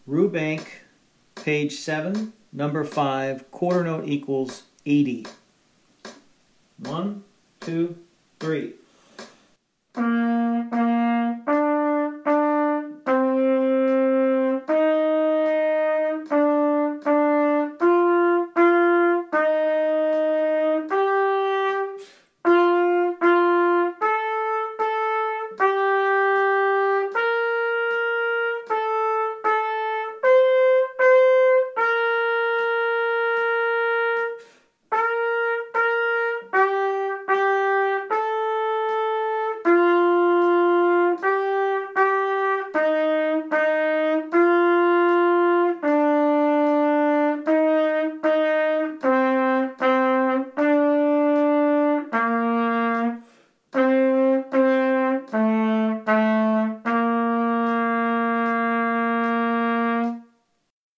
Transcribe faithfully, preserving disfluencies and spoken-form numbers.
Rubank, page seven, number five, quarter note equals eighty. One, two, three.